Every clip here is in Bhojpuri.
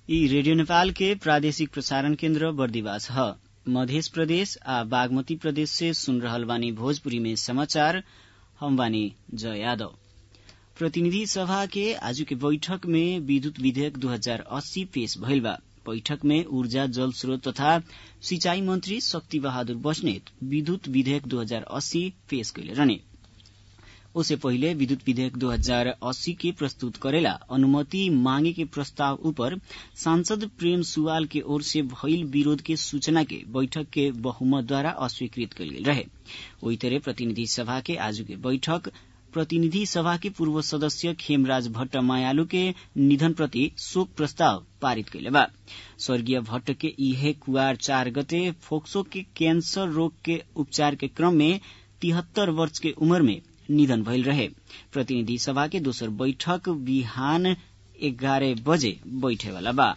यी रेडियो नेपाल के प्रादेशिक प्रसारण केन्द्र बर्दिवास ह। मध्य प्रदेश आ बागमती प्रदेश से सुन रहल बानी भोजपुरी में समाचार। हम बानी जय यादव। प्रतिनिधि सभा के आज के बैठक में विद्युत विधेयक 2080 पेश भइल बा। बैठक में ऊर्जा जल स्रोत तथा सिंचाई मंत्री शक्ति बहादुर बस्नेत विद्युत विधेयक 2080 पेश कैले रहने। उससे पहिले विद्युत विधेयक 2080 के प्रस्तुत करेला अनुमति मांगे के प्रस्ताव ऊपर सांसद प्रेम सुवाल के ओर से भइल विरोध के सूचना के बैठक के बहुमत द्वारा अस्वीकृत कयल गेल रहे। ओही तरह प्रतिनिधि सभा के आज के बैठक प्रतिनिधि सभा के पूर्व सदस्य खेमराज भट्ट मायालु के निधन प्रति शोक प्रस्ताव पारित कैले बा। स्वर्गीय भट्ट के इहे कुआर 4 गते फोक्सो के कैंसर रोग के उपचार के क्रम में 73 वर्ष के उम्र में निधन भइल रहे। प्रतिनिधि सभा के दोसर बैठक बिहान 11 बजे बैठेवाला बा।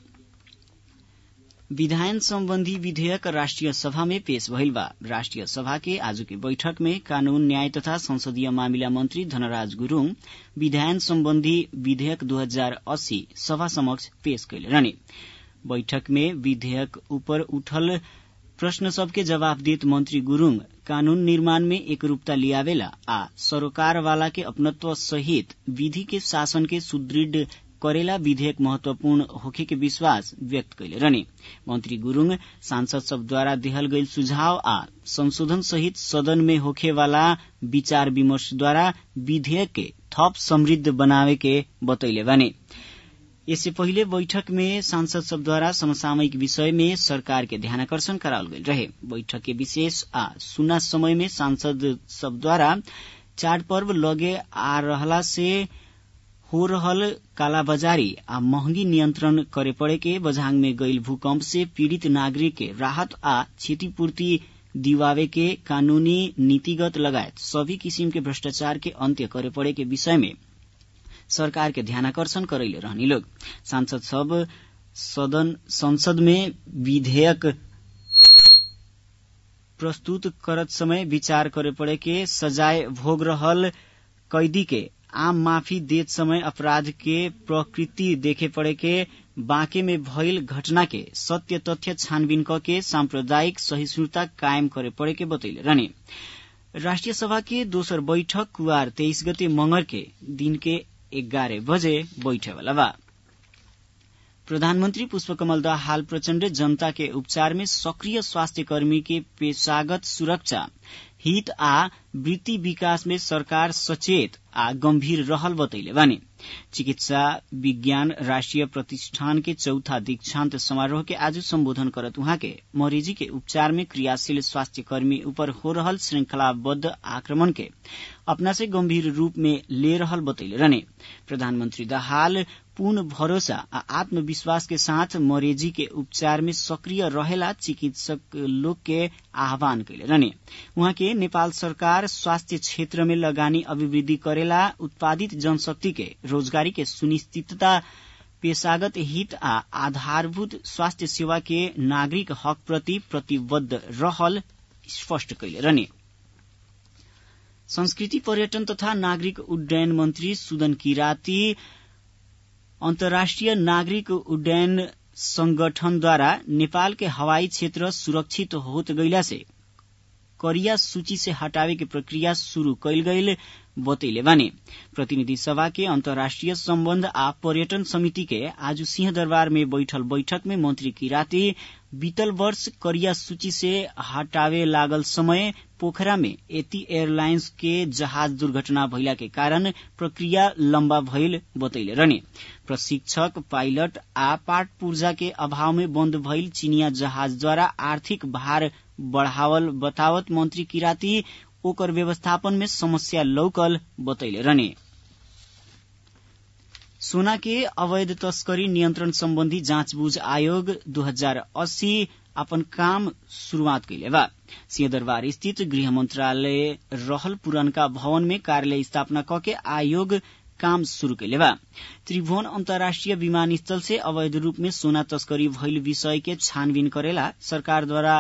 विधायन सम्बन्धी विधेयक राष्ट्रिय सभा में पेश भइल बा। राष्ट्रिय सभा के आज के बैठक में कानून न्याय तथा संसदीय मामिला मंत्री धनराज गुरूङ विधायन सम्बन्धी विधेयक 2080 सभा समक्ष पेश कैले रहने। बैठक में विधेयक ऊपर उठल प्रश्न सबके जवाब देत मंत्री गुरूङ कानून निर्माण में एकरूपता लियावेला आ सरोकार वाला के अपनत्व सहित विधि के शासन के सुदृढ़ करेला विधेयक महत्वपूर्ण होखे के विश्वास व्यक्त कैले रहने। मंत्री गुरूङ सांसद सब द्वारा देहल गईल सुझाव आ संशोधन सहित सदन में होखे वाला विचार विमर्श द्वारा विधेयक के थप समृद्ध बनावे के बतैले बाने। इससे पहिले बैठक में सांसद सब द्वारा समसामयिक विषय में सरकार के ध्यानाकर्षण कराल गईल रहे। बैठक के विशेष आ सुना समय में सांसद सब द्वारा चाड पर्व लगे आ रहला से हो रहल कालाबाजारी आ महंगी नियंत्रण करे पड़े के बझांग में गईल भूकंप से पीड़ित नागरिक के राहत आ क्षतिपूर्ति दिवावे के कानूनी नीतिगत लगायत सभी किसिम के भ्रष्टाचार के अंत्य करे पड़े के विषय में सरकार के ध्यानाकर्षण करैले रहनी लोग। सांसद सब संसद में विधेयक प्रस्तुत करत समय विचार करे पड़े के सजाय भोग रहल कैदी के आम माफी देत समय अपराध के प्रकृति देखे पड़े के बाँके में भइल घटना के सत्य तथ्य छानबीन के सांप्रदायिक सहिष्णुता कायम करे पड़े के बतैले रहने। राष्ट्रिय सभा के दोसर बैठक कुआर 23 गते मंगर के दिन के 11 बजे बैठेवाला बा। प्रधानमंत्री पुष्पकमल दाहाल प्रचण्ड जनता के उपचार में सक्रिय स्वास्थ्य कर्मी के पेशागत सुरक्षा हित आ वृत्ति विकास में सरकार सचेत आ गंभीर रहल बतैले बानी। चिकित्सा विज्ञान राष्ट्रिय प्रतिष्ठान के चौथा दीक्षांत समारोह के आज संबोधन करत उहाँ के मरीजी के उपचार में क्रियाशील स्वास्थ्य कर्मी ऊपर हो रहल श्रृंखलाबद्ध आक्रमण के अपना से गंभीर रूप में ले रहल बतैले रहने। प्रधानमंत्री दाहाल पूर्ण भरोसा आ आत्मविश्वास के साथ मरीजी के उपचार में सक्रिय रहेला चिकित्सक लोग के आह्वान कैले रहने। उहाँ के नेपाल सरकार स्वास्थ्य क्षेत्र में लगानी अभिवृद्धि करेला उत्पादित जनशक्ति के रोजगारी के सुनिश्चितता पेशागत हित आ आधारभूत स्वास्थ्य सेवा के नागरिक हक प्रति प्रतिबद्ध रहल स्पष्ट कैले रहने। संस्कृति पर्यटन तथा नागरिक उड्डयन मंत्री सुदन किराती अन्तर्राष्ट्रिय नागरिक उड्डयन संगठन द्वारा नेपाल के हवाई क्षेत्र सुरक्षित होत गईला से करिया सूची से हटावे के प्रक्रिया शुरू कैल गईल बतैले बानी। प्रतिनिधि सभा के अंतर्राष्ट्रीय संबंध आ पर्यटन समिति के आज सिंहदरबार में बैठल बैठक में मंत्री किराती बीतल वर्ष करिया सूची से हटावे लागल समय पोखरा में एती एयरलाइंस के जहाज दुर्घटना भइला के कारण प्रक्रिया लंबा भइल बतैले रहने। प्रशिक्षक पायलट आ पाट पूर्जा के अभाव में बंद भइल चीनिया जहाज द्वारा आर्थिक भार बढ़ावल बतावत मंत्री किराती ओकर व्यवस्थापन में समस्या लौकल बतैले रहने। सोना के अवैध तस्करी नियन्त्रण सम्बन्धी जाँचबुझ आयोग 2080 अपन काम शुरूआत कैले बा। सिंहदरबार स्थित गृह मंत्रालय रहल पुरनका भवन में कार्यालय स्थापना कके आयोग काम शुरू कैले बा। त्रिभुवन अन्तर्राष्ट्रिय विमानस्थल से अवैध रूप में सोना तस्करी भइल विषय के छानबीन करेला सरकार द्वारा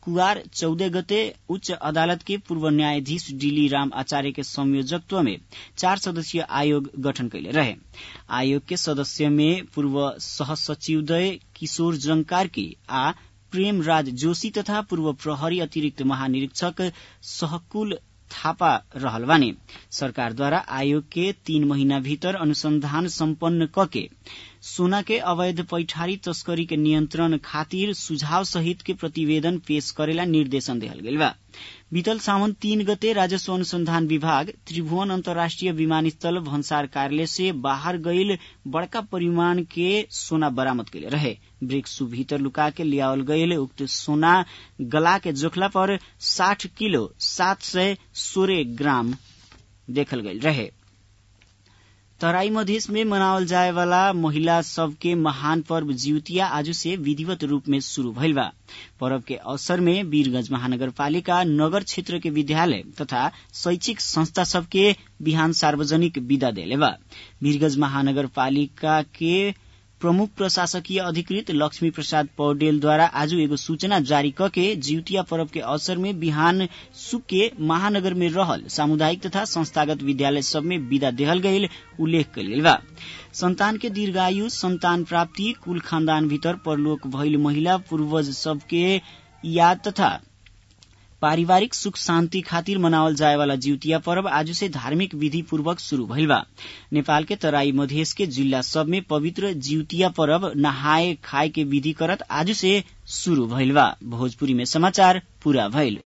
कुआर 14 गते उच्च अदालत के पूर्व न्यायाधीश डीली राम आचार्य के संयोजकत्व में 4 सदस्यीय आयोग गठन कैले रहे। आयोग के सदस्य में पूर्व सहसचिवद्वय किशोर जंगकार्की आ प्रेम राज जोशी तथा पूर्व प्रहरी अतिरिक्त महानिरीक्षक सहकुल थापा रहल बानी। सरकारद्वारा आयोग के 3 महीना भीतर अनुसंधान सम्पन्न कके सोना के अवैध पैठारी तस्करी के नियन्त्रण खातिर सुझाव सहित के प्रतिवेदन पेश करेला निर्देशन देहल गइल बा। बीतल सावन 3 गते राजस्व अनुसंधान विभाग त्रिभुवन अन्तर्राष्ट्रिय विमानस्थल भन्सार कार्यालय से बाहर गइल बड़का परिमाण के सोना बरामद कैले रहे। ब्रिक्सु भीतर लुका के लियावल गइल उक्त सोना गला के जोखला पर 60 किलो 716 ग्राम देखल गइल रहे। तराई मधेश में मनावल जाए वाला महिला सबके महान पर्व जिउतिया आज से विधिवत रूप में शुरू भइल बा। पर्व के अवसर में वीरगंज महानगरपालिका नगर क्षेत्र के विद्यालय तथा शैक्षिक संस्था सबके बिहान सार्वजनिक विदा देले बा। वीरगंज महानगरपालिका के प्रमुख प्रशासकीय अधिकृत लक्ष्मी प्रसाद पौडेलद्वारा आज एगो सूचना जारी कके जिउतिया पर्व के अवसर में बिहान सुके महानगर में रहल सामुदायिक तथा संस्थागत विद्यालय सब में विदा देहल गईल उल्लेख कइल गेल बा। संतान के दीर्घायु, संतान प्राप्ति, कुल खानदान भीतर परलोक भइल महिला पूर्वज सबके याद तथा पारिवारिक सुख शान्ति खातिर मनावल जाए वाला जिउतिया पर्व आज से धार्मिक विधि पूर्वक शुरू भइल बा। नेपाल के तराई मधेश के जिल्ला सब में पवित्र जिउतिया पर्व नहाए खाए के विधि करत आज से शुरू भइल बा। भोजपुरी में समाचार पूरा भइल।